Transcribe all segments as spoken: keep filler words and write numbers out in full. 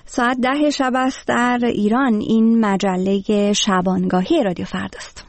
ساعت ده شب است در ایران. این مجله شبانگاهی رادیو فرداست.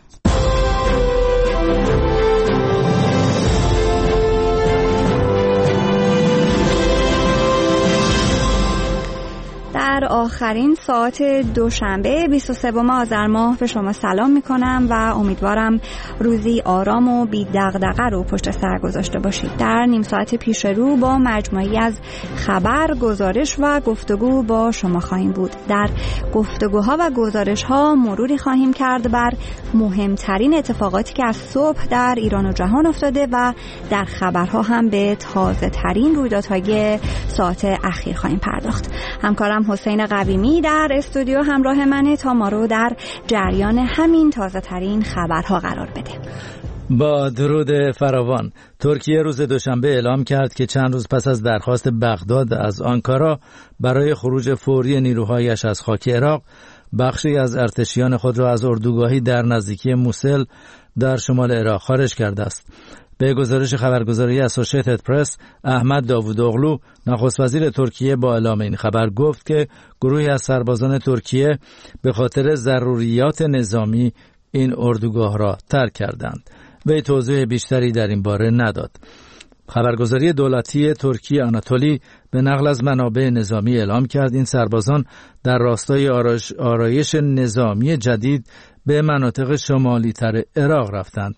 در آخرین ساعت دوشنبه بیست و سوم آذر ماه به شما سلام میکنم و امیدوارم روزی آرام و بی دغدغه رو پشت سر گذاشته باشید. در نیم ساعت پیش رو با مجموعی از خبر، گزارش و گفتگو با شما خواهیم بود. در گفتگوها و گزارشها مروری خواهیم کرد بر مهمترین اتفاقاتی که از صبح در ایران و جهان افتاده و در خبرها هم به تازه ترین رویدادهای ساعت اخیر خواهیم پرداخت. همکارم حسین قویمی در استودیو همراه منه تا ما رو در جریان همین تازه ترین خبرها قرار بده. با درود فراوان. ترکیه روز دوشنبه اعلام کرد که چند روز پس از درخواست بغداد از آنکارا برای خروج فوری نیروهایش از خاک عراق، بخشی از ارتشیان خود را از اردوگاهی در نزدیکی موسل در شمال عراق خارج کرده است. به گزارش خبرگزاری اسوسییتد پرس، احمد داوودوغلو، نخست وزیر ترکیه، با اعلام این خبر گفت که گروهی از سربازان ترکیه به خاطر ضروریات نظامی این اردوگاه را ترک کردند. وی توضیح بیشتری در این باره نداد. خبرگزاری دولتی ترکیه آناتولی به نقل از منابع نظامی اعلام کرد این سربازان در راستای آرایش, آرایش نظامی جدید به مناطق شمالی تر عراق رفتند.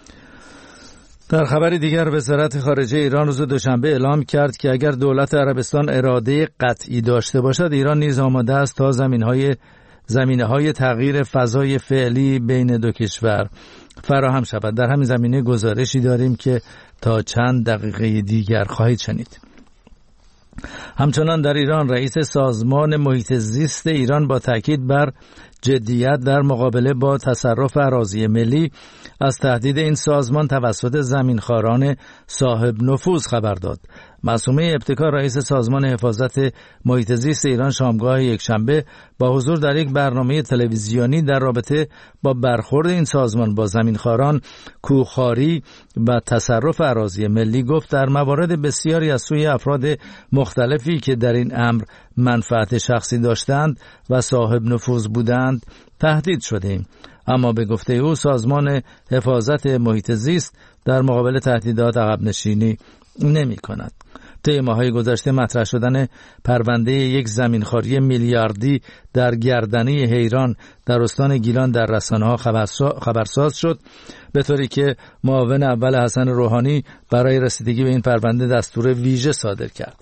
در خبر دیگر، وزارت خارجه ایران روز دوشنبه اعلام کرد که اگر دولت عربستان اراده قطعی داشته باشد، ایران نیز آماده است تا زمینهای زمینه‌های تغییر فضای فعلی بین دو کشور فراهم شود. در همین زمینه گزارشی داریم که تا چند دقیقه دیگر خواهید شنید. همچنان در ایران، رئیس سازمان محیط زیست ایران با تاکید بر جدیت در مقابله با تصرف اراضی ملی از تهدید این سازمان توسط زمینخواران صاحب نفوذ خبر داد. معصومه ابتکار، رئیس سازمان حفاظت محیط زیست ایران، شامگاه یکشنبه با حضور در یک برنامه تلویزیونی در رابطه با برخورد این سازمان با زمینخواران، کوهخواری و تصرف اراضی ملی گفت در موارد بسیاری از سوی افراد مختلفی که در این امر منفعت شخصی داشتند و صاحب نفوذ بودند تهدید شدیم. اما به گفته او، سازمان حفاظت محیط زیست در مقابل تهدیدات عقب نشینی نمی کند. طی ماه‌های گذشته مطرح شدن پرونده یک زمینخواری میلیاردی در گردنه حیران در استان گیلان در رسانه‌ها خبرساز شد، به طوری که معاون اول حسن روحانی برای رسیدگی به این پرونده دستور ویژه صادر کرد.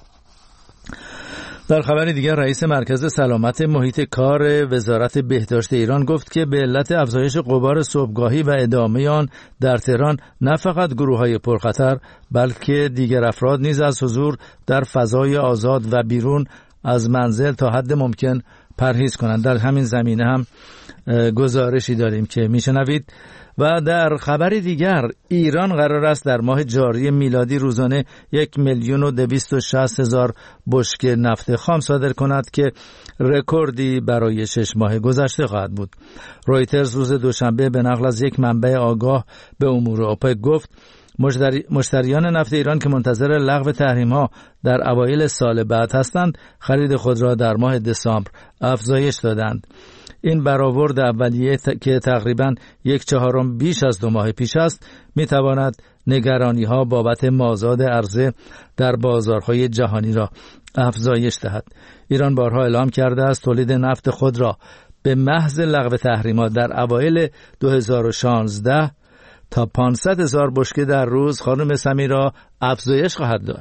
در خبر دیگر، رئیس مرکز سلامت محیط کار وزارت بهداشت ایران گفت که به علت افزایش غبار صبحگاهی و ادامه آن در تهران، نه فقط گروه‌های پرخطر بلکه دیگر افراد نیز از حضور در فضای آزاد و بیرون از منزل تا حد ممکن پرهیز کنند. در همین زمینه هم گزارشی داریم که میشنوید. و در خبر دیگر، ایران قرار است در ماه جاری میلادی روزانه یک میلیون و دویست و شصت هزار بشکه نفت خام صادر کند که رکوردی برای شش ماه گذشته خواهد بود. رویترز روز دوشنبه به نقل از یک منبع آگاه به امور اوپک گفت مشتری... مشتریان نفت ایران که منتظر لغو تحریم‌ها در اوایل سال بعد هستند، خرید خود را در ماه دسامبر افزایش دادند. این برآورد اولیه ت... که تقریباً یک چهارم بیش از دو ماه پیش است، می‌تواند نگرانی‌ها بابت مازاد عرضه در بازارهای جهانی را افزایش دهد. ایران بارها اعلام کرده است تولید نفت خود را به محض لغو تحریمات در اوایل دو هزار و شانزده تا پانصد هزار بشکه در روز خانم سمیرا افزایش خواهد داد.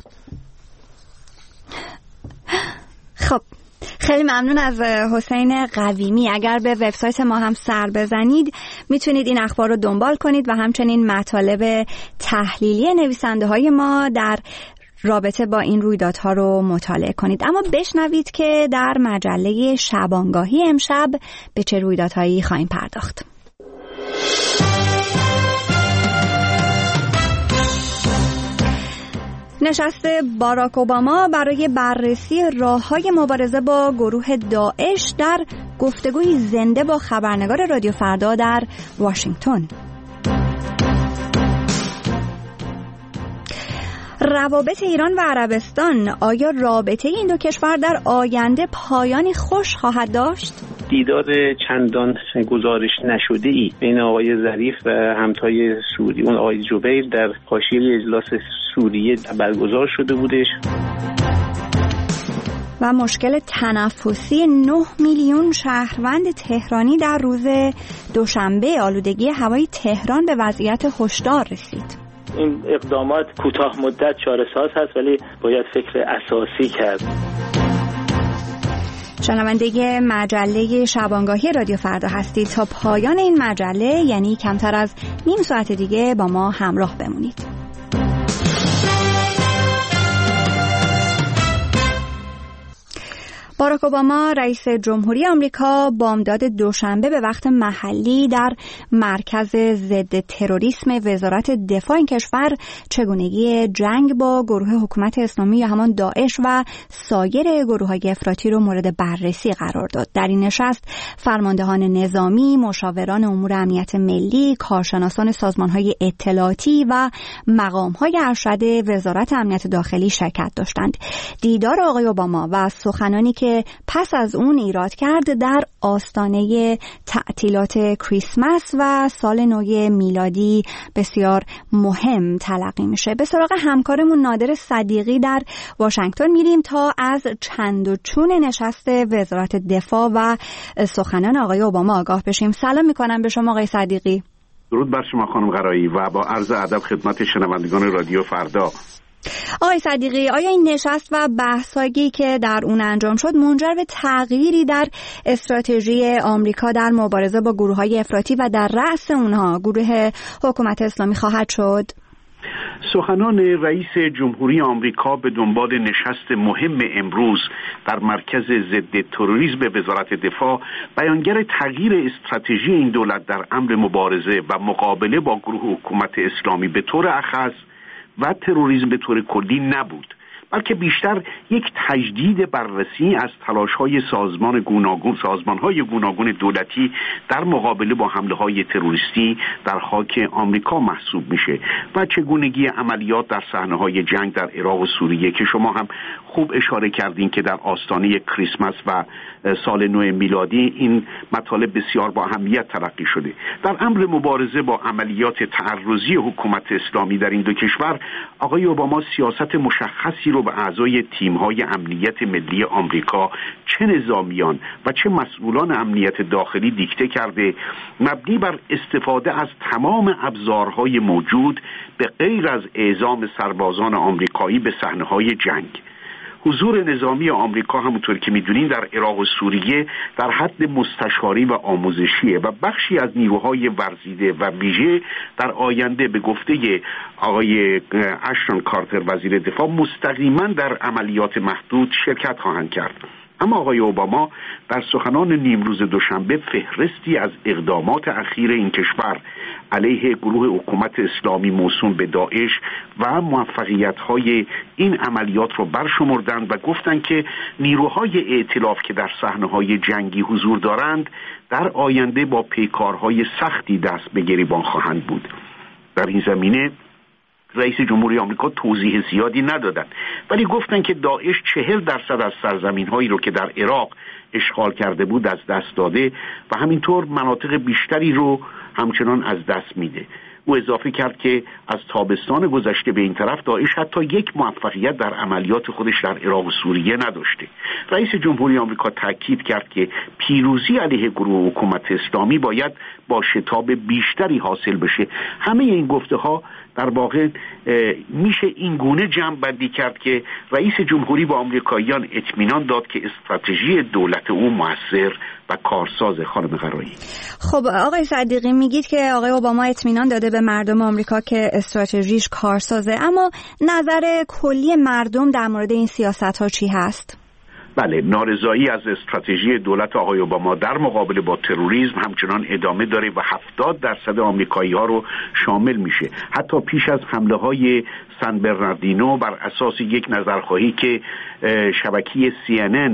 خب، خیلی ممنون از حسین قویمی. اگر به وبسایت ما هم سر بزنید میتونید این اخبار رو دنبال کنید و همچنین مطالب تحلیلی نویسنده های ما در رابطه با این رویدادها رو مطالعه کنید. اما بشنوید که در مجله شبانگاهی امشب به چه رویدادهایی خواهیم پرداخت. نشست باراک اوباما برای بررسی راه‌های مبارزه با گروه داعش در گفتگوی زنده با خبرنگار رادیو فردا در واشنگتن. روابط ایران و عربستان، آیا رابطه این دو کشور در آینده پایانی خوش خواهد داشت؟ دیدار چندان گزارش نشده ای بین آقای ظریف و همتای سعودی اون آقای جبیر در حاشیه اجلاس سوریه برگزار شده بودش. و مشکل تنفسی نه میلیون شهروند تهرانی در روز دوشنبه، آلودگی هوای تهران به وضعیت هشدار رسید. این اقدامات کوتاه مدت چاره‌ساز هست ولی باید فکر اساسی کرد. شنونده مجله شبانگاهی رادیو فردا هستید. تا پایان این مجله، یعنی کمتر از نیم ساعت دیگه، با ما همراه بمونید. باراک اوباما رئیس جمهوری آمریکا بامداد دوشنبه به وقت محلی در مرکز ضد تروریسم وزارت دفاع این کشور چگونگی جنگ با گروه حکومت اسلامی یا همان داعش و سایر گروه‌های افراطی رو مورد بررسی قرار داد. در این نشست فرماندهان نظامی، مشاوران امور امنیت ملی، کارشناسان سازمان‌های اطلاعاتی و مقام‌های ارشد وزارت امنیت داخلی شرکت داشتند. دیدار آقای اوباما و سخنانی که پس از اون ایراد کرد در آستانه تعطیلات کریسمس و سال نو میلادی بسیار مهم تلقی میشه. به سراغ همکارمون نادر صدیقی در واشنگتن میریم تا از چند و چون نشست وزارت دفاع و سخنان آقای اوباما آگاه بشیم. سلام میکنم به شما آقای صدیقی. درود بر شما خانم غرایی و با عرض ادب خدمت شنوندگان رادیو فردا. آقای صدیقی، آیا این نشست و بحثایی که در اون انجام شد منجر به تغییری در استراتژی آمریکا در مبارزه با گروه‌های افراطی و در رأس اونها گروه حکومت اسلامی خواهد شد؟ سخنان رئیس جمهوری آمریکا به دنبال نشست مهم امروز در مرکز ضد تروریسم به وزارت دفاع بیانگر تغییر استراتژی این دولت در امر مبارزه و مقابله با گروه حکومت اسلامی به طور اخص و تروریسم به طور کلی نبود، بلکه بیشتر یک تجدید بررسی از تلاش‌های سازمان گوناگون سازمان‌های گوناگون دولتی در مقابله با حمله‌های تروریستی در خاک آمریکا محسوب میشه و چگونگی عملیات در صحنه‌های جنگ در عراق و سوریه که شما هم خوب اشاره کردین که در آستانه کریسمس و سال نو میلادی این مطالب بسیار با اهمیت تلقی شده. در امر مبارزه با عملیات تعرضی حکومت اسلامی در این دو کشور، آقای اوباما سیاست مشخصی رو به اعضای تیم‌های امنیت ملی آمریکا، چه نظامیان و چه مسئولان امنیت داخلی دیکته کرده، مبنی بر استفاده از تمام ابزارهای موجود به غیر از اعزام سربازان آمریکایی به صحنه‌های جنگ. حضور نظامی آمریکا همونطور که می‌دونین در عراق و سوریه در حد مستشاری و آموزشیه و بخشی از نیروهای ورزیده و ویژه در آینده به گفته آقای اشتون کارتر وزیر دفاع مستقیما در عملیات محدود شرکت خواهند کرد. اما آقای اوباما در سخنان نیمروز دوشنبه فهرستی از اقدامات اخیر این کشور علیه گروه حکومت اسلامی موسوم به داعش و موفقیت‌های این عملیات رو برشمردند و گفتند که نیروهای ائتلاف که در صحنه‌های جنگی حضور دارند در آینده با پیکارهای سختی دست به گریبان خواهند بود. در این زمینه رئیس جمهوری آمریکا توضیح زیادی ندادند، ولی گفتند که داعش چهل درصد از سرزمین‌هایی رو که در عراق اشغال کرده بود از دست داده و همینطور مناطق بیشتری رو همچنان از دست میده. او اضافه کرد که از تابستان گذشته به این طرف داعش حتی یک موفقیت در عملیات خودش در عراق و سوریه نداشته. رئیس جمهوری آمریکا تاکید کرد که پیروزی علیه گروه حکومت اسلامی باید با شتاب بیشتری حاصل بشه. همه این گفته ها در واقع میشه این گونه جمع بندی کرد که رئیس جمهوری با آمریکاییان اطمینان داد که استراتژی دولت او موثر و کارساز. خانم غرایی، خب آقای صدیقی، میگید که آقای اوباما اطمینان داده به مردم آمریکا که استراتژیش کارسازه، اما نظر کلی مردم در مورد این سیاست‌ها چی هست؟ بله، نارضایی از استراتژی دولت آقای اوباما در مقابله با تروریسم همچنان ادامه داره و هفتاد درصد آمریکایی‌ها رو شامل میشه. حتی پیش از حمله‌های سن برناردینو بر اساس یک نظرخواهی که شبکه سی ان ان به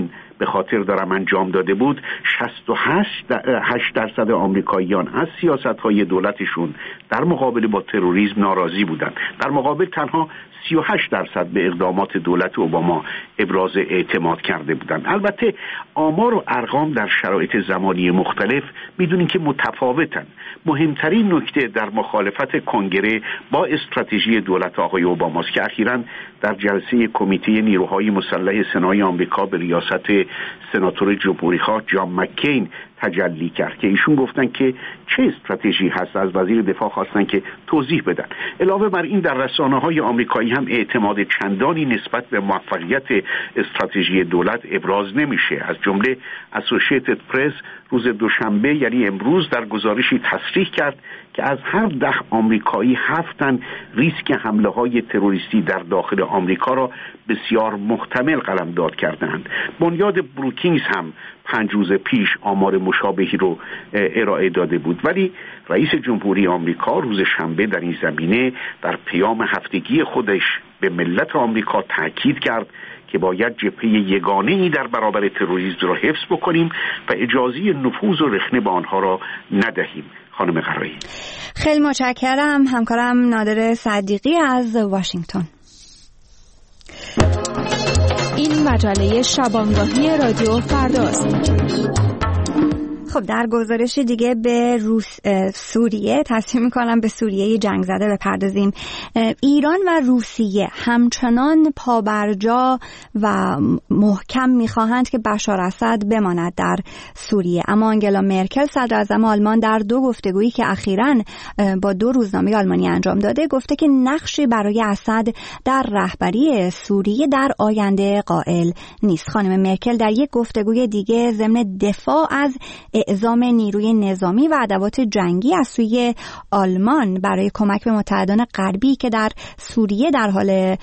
به خاطر دارم انجام داده بود، شصت و هشت درصد آمریکاییان از سیاست‌های دولتشون در مقابل با تروریسم ناراضی بودند. در مقابل تنها سی و هشت درصد به اقدامات دولت اوباما ابراز اعتماد کرده بودند. البته آمار و ارقام در شرایط زمانی مختلف میدونیم که متفاوتن. مهمترین نکته در مخالفت کنگره با استراتژی دولت آقای اوباماست که اخیراً در جلسه کمیته نیروهای مسلح سنای آمریکا به ریاست سناتور جمهوری‌خواه جان مککین تجلی کرد که ایشون گفتن که چه استراتژی هست، از وزیر دفاع خواستن که توضیح بدن. علاوه بر این در رسانه‌های آمریکایی هم اعتماد چندانی نسبت به موفقیت استراتژی دولت ابراز نمیشه. از جمله اسوسییتد پرس روز دوشنبه یعنی امروز در گزارشی تصریح کرد که از هر ده آمریکایی هفتن ریسک حمله‌های تروریستی در داخل آمریکا را بسیار محتمل قلمداد کردند. بنیاد بروکینگز هم پنج روز پیش آمار مشابهی رو ارائه داده بود، ولی رئیس جمهوری آمریکا روز شنبه در این زمینه در پیام هفتگی خودش به ملت آمریکا تاکید کرد که باید جبهه یگانه‌ای در برابر تروریسم را حفظ بکنیم و اجازه نفوذ و رخنه به آنها را ندهیم. خانم قرایی، خیلی متشکرم. همکارم نادر صدیقی از واشنگتن. این مجله شبانگاهی رادیو فرداست. خب در گزارش دیگه به روس سوریه تصمیم می‌کنم به سوریه جنگ زده بپردازیم. ایران و روسیه همچنان پابرجا و محکم می‌خواهند که بشار اسد بماند در سوریه، اما آنگلا مرکل صدراعظم آلمان در دو گفتگویی که اخیراً با دو روزنامه آلمانی انجام داده گفته که نقشی برای اسد در رهبری سوریه در آینده قائل نیست. خانم مرکل در یک گفتگوی دیگه ضمن دفاع از اعزام نیروی نظامی و ادوات جنگی از سوی آلمان برای کمک به متحدان غربی که در سوریه در حال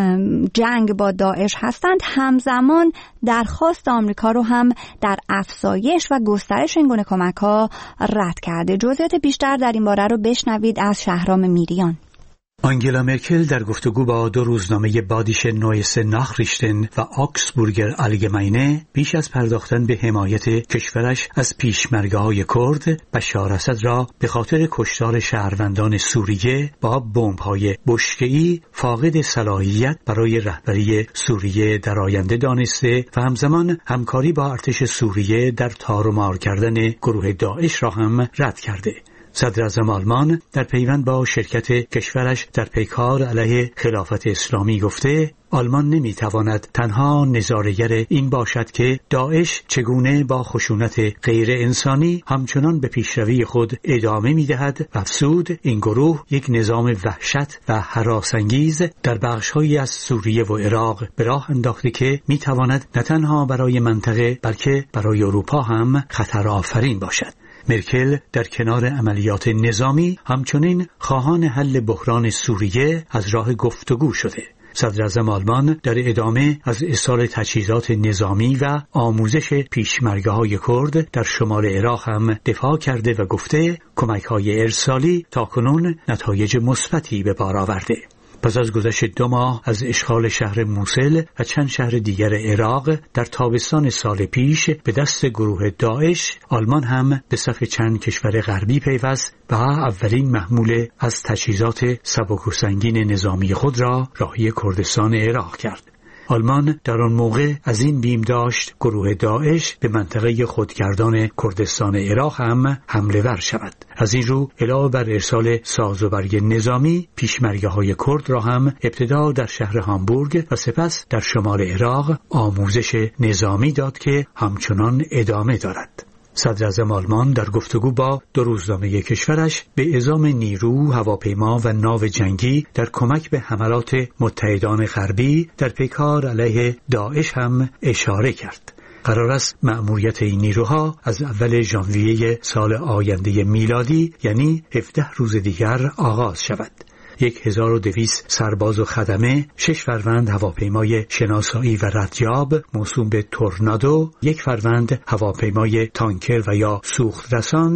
جنگ با داعش هستند، همزمان درخواست آمریکا رو هم در افزایش و گسترش این گونه کمک‌ها رد کرده. جزئیات بیشتر در این باره رو بشنوید از شهرام میریان. آنگلا مرکل در گفتگو با دو روزنامه بادیشه نویسه ناخریشتن و آکسبورگر آلگماینه بیش از پرداختن به حمایت کشورش از پیشمرگه‌های کرد، بشار اسد را به خاطر کشتار شهروندان سوریه با بمب‌های بشکه‌ای فاقد صلاحیت برای رهبری سوریه در آینده دانسته و همزمان همکاری با ارتش سوریه در تار و مار کردن گروه داعش را هم رد کرده. صدراعظم آلمان در پیوند با شرکت کشورش در پیکار علیه خلافت اسلامی گفته آلمان نمیتواند تنها نظاره‌گر این باشد که داعش چگونه با خشونت غیر انسانی همچنان به پیشروی خود ادامه میدهد و افزود این گروه یک نظام وحشت و هراس‌انگیز در بخش‌هایی از سوریه و عراق به راه انداخته که میتواند نه تنها برای منطقه بلکه برای اروپا هم خطر آفرین باشد. مرکل در کنار عملیات نظامی همچنین خواهان حل بحران سوریه از راه گفتگو شده. صدراعظم آلمان در ادامه از ارسال تجهیزات نظامی و آموزش پیشمرگه‌های کرد در شمال عراق هم دفاع کرده و گفته کمک‌های ارسالی تاکنون نتایج مثبتی به بار آورده. پس از گذشت دو ماه از اشغال شهر موصل و چند شهر دیگر عراق در تابستان سال پیش به دست گروه داعش، آلمان هم به صف چند کشور غربی پیوست و اولین محموله از تجهیزات سبک و سنگین نظامی خود را راهی کردستان عراق کرد. آلمان در آن موقع از این بیم داشت گروه داعش به منطقه خودگردان کردستان عراق هم حمله ور شود. از این رو علاوه بر ارسال ساز و برگ نظامی، پیشمرگه‌های کرد را هم ابتدا در شهر هامبورگ و سپس در شمال عراق آموزش نظامی داد که همچنان ادامه دارد. صدراعظم آلمان در گفتگو با دو روزنامه کشورش به اعزام نیرو، هواپیما و ناو جنگی در کمک به حملات متحدان غربی در پیکار علیه داعش هم اشاره کرد. قرار است مأموریت این نیروها از اول ژانویه سال آینده میلادی یعنی هفده روز دیگر آغاز شود. یک هزار و دویست سرباز و خدمه، شش فروند هواپیمای شناسایی و ردیاب موسوم به تورنادو، یک فروند هواپیمای تانکر و یا سوخت رسان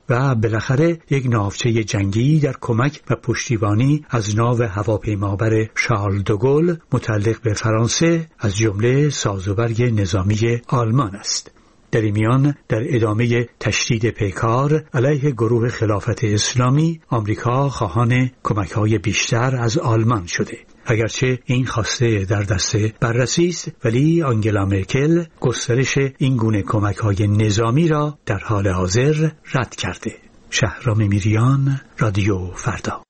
و بالاخره یک ناوچه جنگی در کمک و پشتیبانی از ناو هواپیمابر شارل دوگل متعلق به فرانسه از جمله سازوبرگ نظامی آلمان است. در این میان در ادامه تشدید پیکار علیه گروه خلافت اسلامی، آمریکا خواهان کمک‌های بیشتر از آلمان شده. اگرچه این خواسته در دست بررسی است، ولی آنگلا مرکل گسترش این گونه کمک‌های نظامی را در حال حاضر رد کرده. شهرام میریان، رادیو فردا.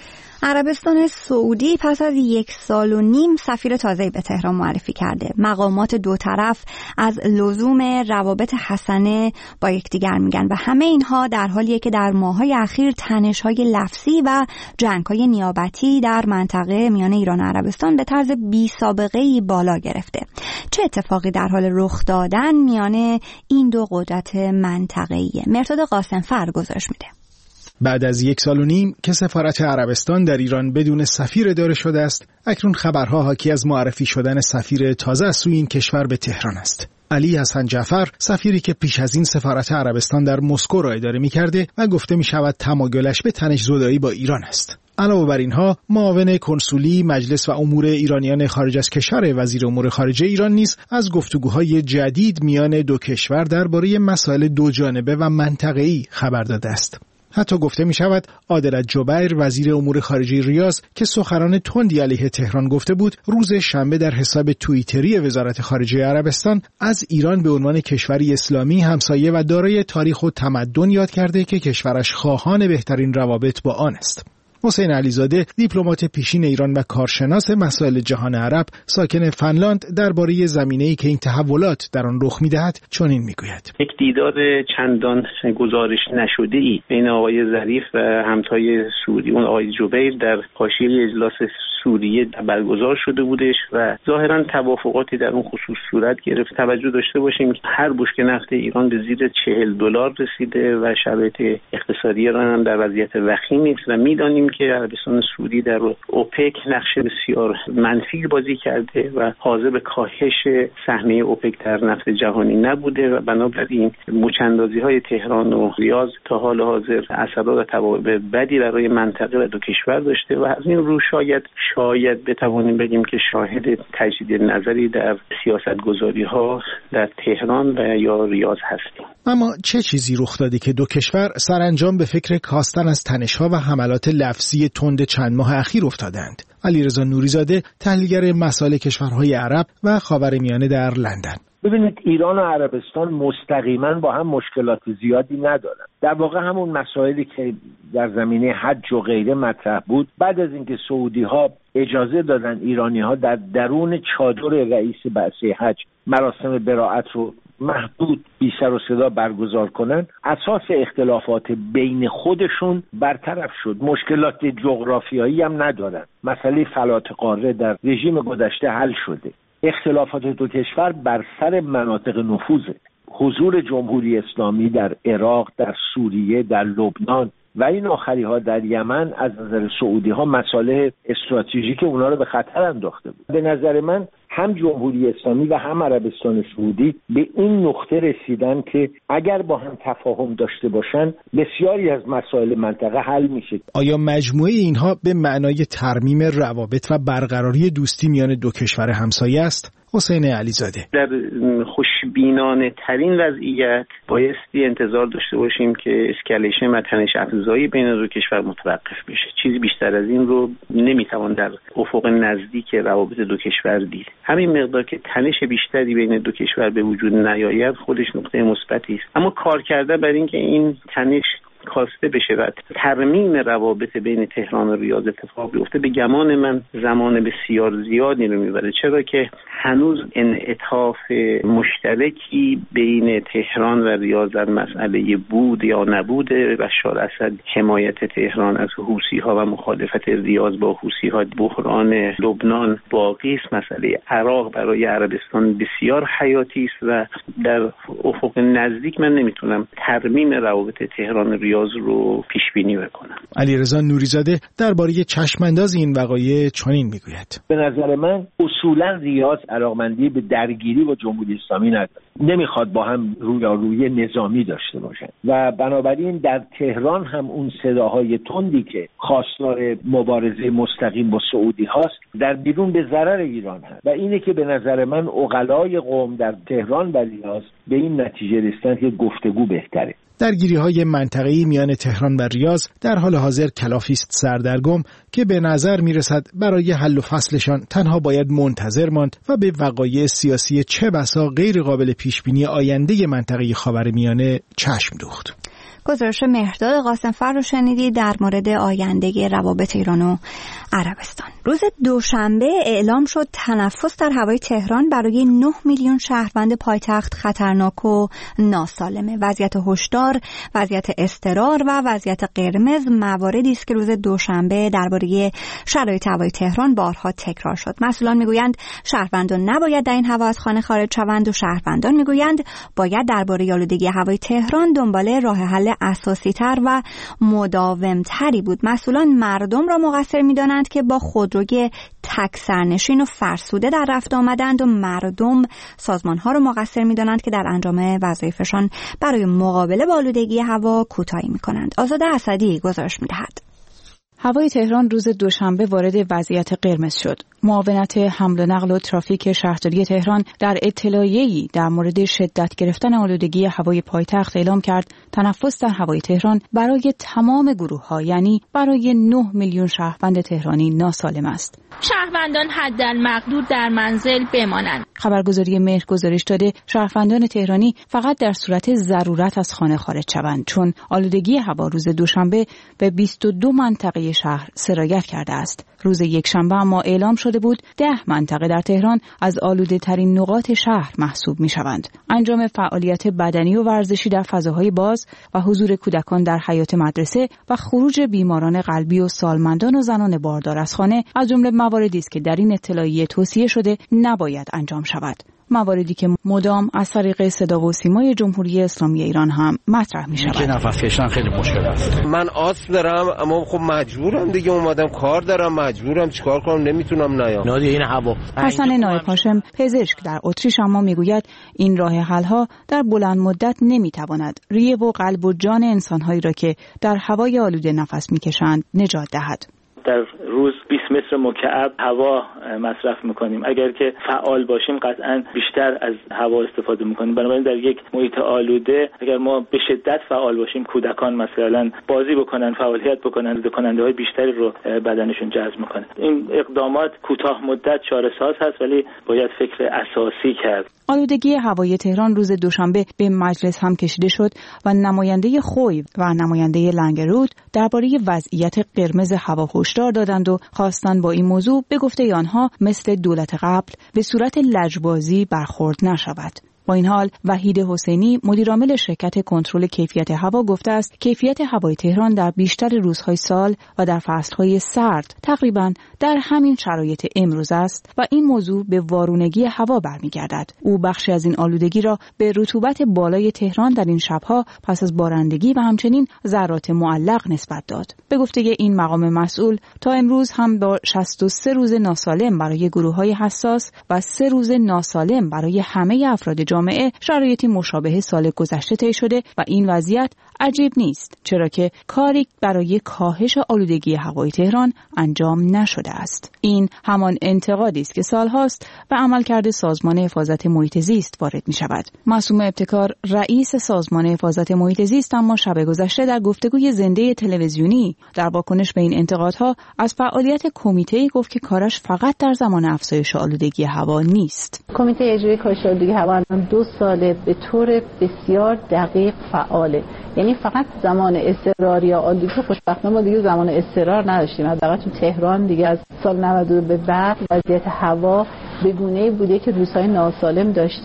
عربستان سعودی پس از یک سال و نیم سفیر تازه‌ای به تهران معرفی کرده. مقامات دو طرف از لزوم روابط حسنه با یکدیگر میگن و همه اینها در حالیه که در ماه‌های اخیر تنش‌های لفظی و جنگ‌های نیابتی در منطقه میان ایران و عربستان به طرز بی‌سابقه‌ای بالا گرفته. چه اتفاقی در حال رخ دادن میان این دو قدرت منطقه‌ایه؟ مرتضی قاسم‌فر گزارش میده. بعد از یک سال و نیم که سفارت عربستان در ایران بدون سفیر اداره شده است، اکنون خبرها حاکی از معرفی شدن سفیر تازه از سوی این کشور به تهران است. علی حسن جعفر، سفیری که پیش از این سفارت عربستان در مسکو را اداره می‌کرده و گفته می‌شود تمایلش به تنش زدایی با ایران است. علاوه بر اینها، معاون کنسولی مجلس و امور ایرانیان خارج از کشور وزیر امور خارجه ایران نیز از گفتگوهای جدید میان دو کشور درباره مسائل دوجانبه و منطقه‌ای خبر داده است. حتی گفته می شود عادلت جبیر وزیر امور خارجه ریاض که سخنان تندی علیه تهران گفته بود، روز شنبه در حساب توییتری وزارت خارجه عربستان از ایران به عنوان کشوری اسلامی همسایه و دارای تاریخ و تمدن یاد کرده که کشورش خواهان بهترین روابط با آن است. حسین علیزاده، دیپلمات پیشین ایران و کارشناس مسائل جهان عرب ساکن فنلاند، درباره زمینه‌ای که این تحولات در آن رخ می‌دهد چنین می‌گوید: یک دیدار چندان گزارش نشده‌ای بین آقای ظریف و همتای سعودی اون آقای جبیر در حاشیه اجلاس سوریه برگزار شده بودش و ظاهراً توافقاتی در اون خصوص صورت گرفت. توجه داشته باشیم که هر بشکه نفت ایران به زیر چهل دلار رسیده و شرایط اقتصادی ایران هم در وضعیت وخیمی است و می‌دانیم که عربستان سعودی در اوپک نقش بسیار منفی بازی کرده و حاضر به کاهش سهمیه اوپک در نفت جهانی نبوده و بنابراین موچ‌اندازی‌های تهران و ریاض تا حال حاضر اثرات و تبعات بدی برای منطقه و دو کشور داشته و از این رو شاید شاید بتوانیم بگیم که شاهد تجدید نظری در سیاست‌گذاری‌ها در تهران و یا ریاض هستیم. اما چه چیزی رخ داده که دو کشور سرانجام به فکر کاستن از تنش‌ها و حملات لفظی تند چند ماه اخیر افتادند؟ علیرضا نوریزاده، تحلیلگر مسائل کشورهای عرب و خاورمیانه در لندن: ببینید، ایران و عربستان مستقیما با هم مشکلات زیادی ندارن. در واقع همون مسائلی که در زمینه حج و غیره مطرح بود، بعد از اینکه سعودی ها اجازه دادن ایرانی ها در درون چادر رئیس بعثه حج مراسم برائت رو محدود بی سر و صدا برگزار کنن، اساس اختلافات بین خودشون برطرف شد. مشکلات جغرافیایی هم ندارن. مسئله فلات قاره در رژیم گذشته حل شده. اختلافات دو کشور بر سر مناطق نفوذه. حضور جمهوری اسلامی در عراق، در سوریه، در لبنان و این آخری ها در یمن از نظر سعودی ها مسائل استراتژیک اونا رو به خطر انداخته بود. به نظر من هم جمهوری اسلامی و هم عربستان سعودی به این نقطه رسیدن که اگر با هم تفاهم داشته باشن بسیاری از مسائل منطقه حل میشه. آیا مجموعه اینها به معنای ترمیم روابط و برقراری دوستی میان دو کشور همسایه است؟ حسین علیزاده: در خوشبینانه ترین وضعیت بایستی انتظار داشته باشیم که اسکالیشن و تنش افزایی بین دو کشور متوقف بشه. چیزی بیشتر از این رو نمیتوان در افق نزدیک روابط دو کشور دید. همین مقدار که تنش بیشتری بین دو کشور به وجود نیاید خودش نقطه مثبتی است، اما کار کرده بر این که این تنش کاسته بشه و ترمیم روابط بین تهران و ریاض اتفاق بیفته به گمان من زمان بسیار زیادی رو میبره، چرا که هنوز انعطاف مشترکی بین تهران و ریاض در مسئله بود یا نبود بشار اسد، حمایت تهران از حوثی‌ها و مخالفت ریاض با حوثی‌ها، بحران لبنان باقی است. مسئله عراق برای عربستان بسیار حیاتی است و در افق نزدیک من نمیتونم ترمیم روابط تهران و ریاض ریاض رو پیش بینی بکنم. علیرضا نوریزاده درباره چشمانداز این وقایع چنین میگوید: به نظر من اصولا ریاض علاقمندی به درگیری با جمهوری اسلامی نداره، نمیخواد با هم رویارویی نظامی داشته باشن و بنابراین در تهران هم اون صداهای تندی که خواستار مبارزه مستقیم با سعودی هاست در بیرون به ضرر ایران هست و اینه که به نظر من عقلای قوم در تهران و ریاض به این نتیجه رسیدن که گفتگو بهتره. درگیری‌های منطقه‌ای میان تهران و ریاض در حال حاضر کلافی است سردرگم که به نظر میرسد برای حل و فصلشان تنها باید منتظر ماند و به وقایع سیاسی چه بسا غیر قابل پیشبینی آینده منطقه خاورمیانه چشم دوخت. گزارش مهرداد قاسمفر رو شنیدید در مورد آینده روابط ایران و عربستان. روز دوشنبه اعلام شد تنفس در هوای تهران برای نه میلیون شهروند پایتخت خطرناک و ناسالمه. وضعیت هشدار، وضعیت اضطرار و وضعیت قرمز مواردی است که روز دوشنبه درباره شرایط هوای تهران بارها تکرار شد. مسئولان میگویند شهروندان نباید در این هوا از خانه خارج شوند و شهروندان میگویند باید درباره آلودگی هوای تهران دنبال راه حل اساسی تر و مداوم تری بود. مسئولان مردم را مقصر می‌دانند که با خودروی تک سرنشین و فرسوده در رفت آمدند و مردم سازمان‌ها را مقصر می‌دانند که در انجام وظایفشان برای مقابله با آلودگی هوا کوتاهی می‌کنند. آزاده اسدی گزارش می‌دهد. هوای تهران روز دوشنبه وارد وضعیت قرمز شد. معاونت حمل و نقل و ترافیک شهرداری تهران در اطلاعیه‌ای در مورد شدت گرفتن آلودگی هوای پایتخت اعلام کرد تنفس در هوای تهران برای تمام گروه‌ها، یعنی برای نه میلیون شهروند تهرانی ناسالم است. شهروندان حداقل در منزل بمانند. خبرگزاری مهر گزارش داده شهروندان تهرانی فقط در صورت ضرورت از خانه خارج شوند، چون آلودگی هوا روز دوشنبه به بیست و دو منطقه شهر سرایت کرده است. روز یکشنبه اما اعلام شده بود ده منطقه در تهران از آلوده ترین نقاط شهر محسوب می شوند. انجام فعالیت بدنی و ورزشی در فضاهای باز و حضور کودکان در حیاط مدرسه و خروج بیماران قلبی و سالمندان و زنان باردار از خانه از جمله مواردی است که در این اطلاعیه توصیه شده نباید انجام شود. مواردی که مدام از طریق صدا و سیمای جمهوری اسلامی ایران هم مطرح می شود. که نفس کشیدن خیلی مشکل است. من آسم دارم اما خب مجبورم دیگه، اومدم کار دارم مجبورم چیکار کنم، نمیتونم نیام. نادی این هوا. حسن نایب هاشم پزشک در اتریش اما میگوید این راه حل ها در بلند مدت نمیتواند ریه و قلب و جان انسانهایی را که در هوای آلوده نفس میکشند نجات دهد. در روز بیست متر مکعب هوا مصرف میکنیم. اگر که فعال باشیم قطعا بیشتر از هوا استفاده میکنیم. بنابراین در یک محیط آلوده اگر ما به شدت فعال باشیم، کودکان مثلا بازی بکنن، فعالیت بکنن، کننده های بیشتری رو بدنشون جذب میکنه. این اقدامات کوتاه مدت چاره ساز هست ولی باید فکر اساسی کرد. آلودگی هوای تهران روز دوشنبه به مجلس هم کشیده شد و نماینده خوی و نماینده لنگرود درباره وضعیت قرمز هوا هشدار دادند و خواستند با این موضوع به گفته آنها مثل دولت قبل به صورت لجبازی برخورد نشود. با این حال وحید حسینی مدیرعامل شرکت کنترل کیفیت هوا گفته است کیفیت هوای تهران در بیشتر روزهای سال و در فصلهای سرد تقریباً در همین شرایط امروز است و این موضوع به وارونگی هوا برمیگردد. او بخشی از این آلودگی را به رطوبت بالای تهران در این شبها پس از بارندگی و همچنین ذرات معلق نسبت داد. به گفته این مقام مسئول تا امروز هم با شصت و سه روز ناسالم برای گروه‌های حساس و سه روز ناسالم برای همه افراد جامعه شرایطی مشابه سال گذشته طی شده و این وضعیت عجیب نیست، چرا که کاری برای کاهش آلودگی هوای تهران انجام نشده است. این همان انتقادی است که سالهاست و عملکرد سازمان حفاظت محیط زیست وارد می شود. معصومه ابتکار رئیس سازمان حفاظت محیط زیست اما شب گذشته در گفتگوی زنده تلویزیونی در واکنش به این انتقادها از فعالیت کمیته گفت که کارش فقط در زمان افزایش آلودگی هوا نیست. کمیته اجرایی کاهش آلودگی هوا دو ساله به طور بسیار دقیق فعاله. یعنی فقط زمان اضطرار یا آلودگی، خوشبختانه ما دیگه زمان اضطرار نداشتیم. حداقل تو تهران دیگه از سال نود و دو به بعد وضعیت هوا به گونه‌ای بوده که روزهای ناسالم داشتیم.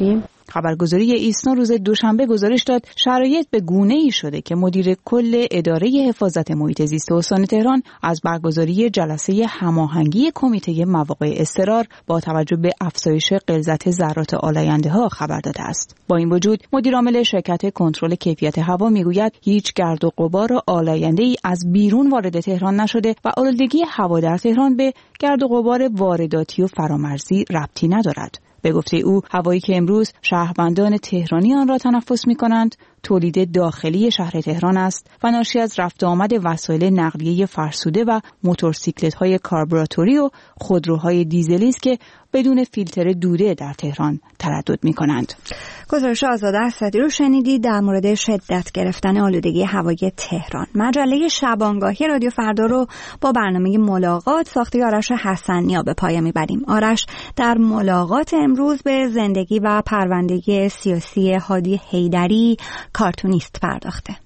خبرگزاری ایسنا روز دوشنبه گزارش داد شرایط به گونه‌ای شده که مدیر کل اداره حفاظت محیط زیست استان تهران از برگزاری جلسه هماهنگی کمیته مواقع اضطرار با توجه به افزایش غلظت ذرات آلاینده‌ها خبر داده است. با این وجود مدیر عامل شرکت کنترل کیفیت هوا میگوید هیچ گرد و غبار آلاینده‌ای از بیرون وارد تهران نشده و آلودگی هوا در تهران به گرد و غبار وارداتی و فرامرزی ربطی ندارد. به گفته او هوایی که امروز شهروندان تهرانی آن را تنفس می‌کنند تولید داخلی شهر تهران است و ناشی از رفت آمد وسایل نقلیه فرسوده و موتورسیکلت‌های کاربراتوری و خودروهای دیزلی است که بدون فیلتر دوده در تهران تردد می‌کنند. گزارش آزاده اسدی رو شنیدید در مورد شدت گرفتن آلودگی هوای تهران. مجله شبانگاهی رادیو فردا رو با برنامه ملاقات ساخته آرش حسنیا به پایان میبریم. آرش در ملاقات امروز به زندگی و پرونده سیاسی هادی حیدری کارتونیست پرداخته.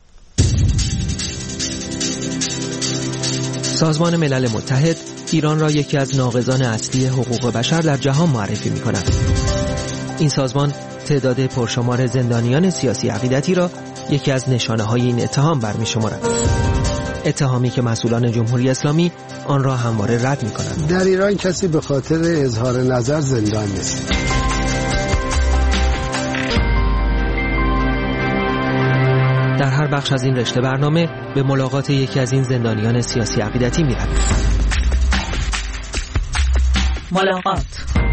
سازمان ملل متحد ایران را یکی از ناقضان اصلی حقوق بشر در جهان معرفی می‌کند. این سازمان تعداد پرشمار زندانیان سیاسی عقیدتی را یکی از نشانه‌های این اتهام برمی‌شمارد. اتهامی که مسئولان جمهوری اسلامی آن را همواره رد می‌کنند. در ایران کسی به خاطر اظهار نظر زندان نیست. در هر بخش از این رشته برنامه به ملاقات یکی از این زندانیان سیاسی عقیدتی می‌رویم. ملاقات.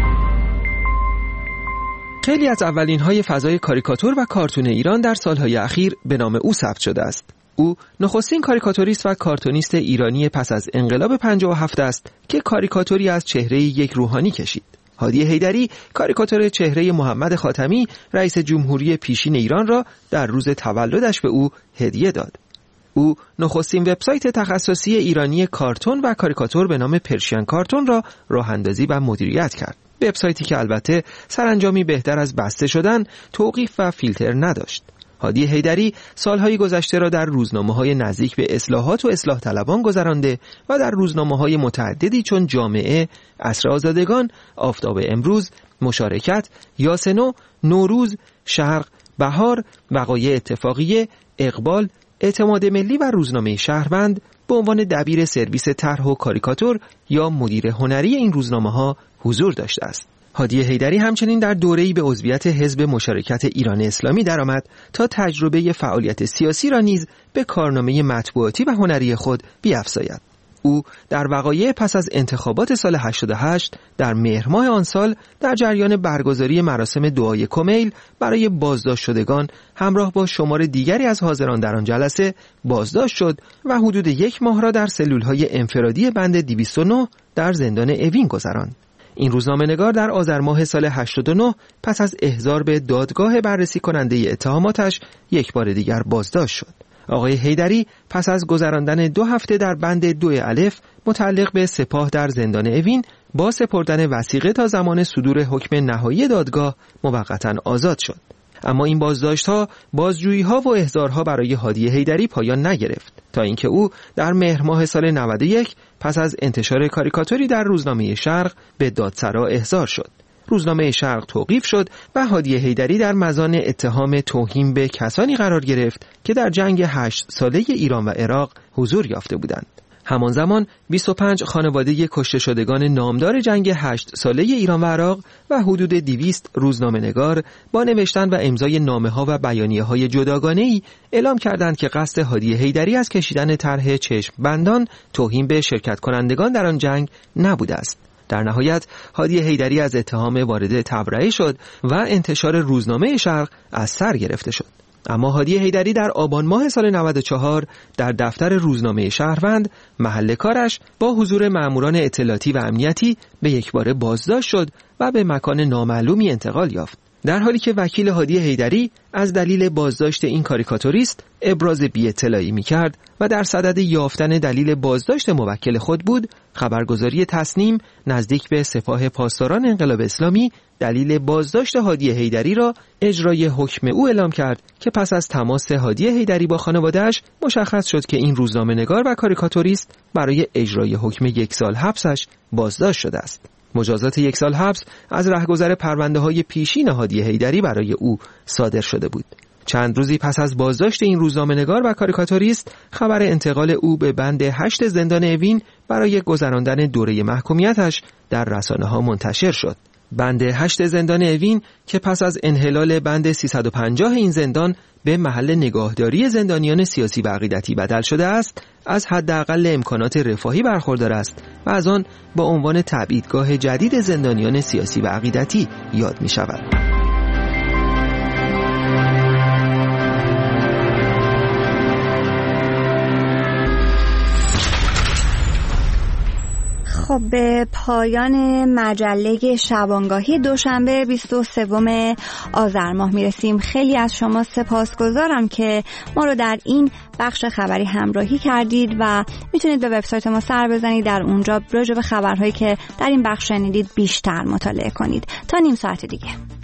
خیلی از اولین‌های فضای کاریکاتور و کارتون ایران در سالهای اخیر به نام او ثبت شده است. او نخستین کاریکاتوریست و کارتونیست ایرانی پس از انقلاب پنجاه و هفت است که کاریکاتوری از چهره یک روحانی کشید. هادی حیدری کاریکاتور چهره محمد خاتمی رئیس جمهوری پیشین ایران را در روز تولدش به او هدیه داد. او نخستین وبسایت تخصصی ایرانی کارتون و کاریکاتور به نام پرشین کارتون را راه اندازی و مدیریت کرد. وبسایتی که البته سرانجامی بهتر از بسته شدن، توقیف و فیلتر نداشت. هادی حیدری سالهای گذشته را در روزنامه‌های نزدیک به اصلاحات و اصلاح طلبان گذرانده و در روزنامه‌های متعددی چون جامعه، عصر آزادگان، آفتاب امروز، مشارکت، یاسنو، نوروز، شرق، بهار، وقایع اتفاقیه، اقبال، اعتماد ملی و روزنامه شهروند به عنوان دبیر سرویس طرح و کاریکاتور یا مدیر هنری این روزنامه‌ها حضور داشته است. هادی حیدری همچنین در دوره‌ای به عضویت حزب مشارکت ایران اسلامی درآمد تا تجربه فعالیت سیاسی را نیز به کارنامه مطبوعاتی و هنری خود بیفزاید. او در وقایع پس از انتخابات سال هشتاد و هشت در مهر ماه آن سال در جریان برگزاری مراسم دعای کمیل برای بازداشت شدگان همراه با شمار دیگری از حاضران در آن جلسه بازداشت شد و حدود یک ماه را در سلول‌های انفرادی بند دویست و نه در زندان اوین گذراند. این روزنامه‌نگار در آذر ماه سال هشتاد و نه پس از احضار به دادگاه بررسی کننده اتهاماتش یک بار دیگر بازداشت شد. آقای حیدری پس از گذراندن دو هفته در بند دو الف متعلق به سپاه در زندان اوین با سپردن وثیقه تا زمان صدور حکم نهایی دادگاه موقتا آزاد شد. اما این بازداشت‌ها، بازجویی‌ها و احضارها برای هادی حیدری پایان نگرفت تا اینکه او در مهر ماه سال نود و یک پس از انتشار کاریکاتوری در روزنامه شرق به دادسرا احضار شد. روزنامه شرق توقیف شد و هادی حیدری در مزان اتهام توهین به کسانی قرار گرفت که در جنگ هشت ساله ایران و عراق حضور یافته بودند. همان زمان بیست و پنج خانواده کشته شدگان نامدار جنگ هشت ساله ایران و عراق و حدود دویست روزنامه‌نگار با نوشتن و امضای نامه‌ها و بیانیه‌های جداگانه‌ای اعلام کردند که قصد هادی حیدری از کشیدن طرح چشم بندان توهین به شرکت کنندگان در آن جنگ نبوده است. در نهایت هادی حیدری از اتهام وارد تبرئه شد و انتشار روزنامه شرق از سر گرفته شد. اما هادی حیدری در آبان ماه سال نود و چهار در دفتر روزنامه شهروند محل کارش با حضور مأموران اطلاعاتی و امنیتی به یکباره بازداشت شد و به مکان نامعلومی انتقال یافت. در حالی که وکیل هادی حیدری از دلیل بازداشت این کاریکاتوریست ابراز بی‌اطلاعی می‌کرد و در صدد یافتن دلیل بازداشت موکل خود بود، خبرگزاری تصنیم نزدیک به سپاه پاسداران انقلاب اسلامی دلیل بازداشت هادی حیدری را اجرای حکم او اعلام کرد که پس از تماس هادی حیدری با خانواده‌اش مشخص شد که این روزنامه‌نگار و کاریکاتوریست برای اجرای حکم یک سال حبسش بازداشت شده است. مجازات یک سال حبس از رهگذر پرونده‌های پیشین هادی حیدری برای او صادر شده بود. چند روزی پس از بازداشت این روزنامه‌نگار و کاریکاتوریست، خبر انتقال او به بند هشت زندان اوین برای گذراندن دوره محکومیتش در رسانه‌ها منتشر شد. بند هشت زندان اوین که پس از انحلال بند سیصد و پنجاه این زندان به محل نگاهداری زندانیان سیاسی و عقیدتی بدل شده است، از حداقل امکانات رفاهی برخوردار است و از آن با عنوان تبعیدگاه جدید زندانیان سیاسی و عقیدتی یاد می شود. خب به پایان مجله شبانگاهی دوشنبه بیست و سوم آذر ماه میرسیم. خیلی از شما سپاسگزارم که ما رو در این بخش خبری همراهی کردید و میتونید به وبسایت ما سر بزنید، در اونجا راجع به خبرهایی که در این بخش شنیدید بیشتر مطالعه کنید. تا نیم ساعت دیگه.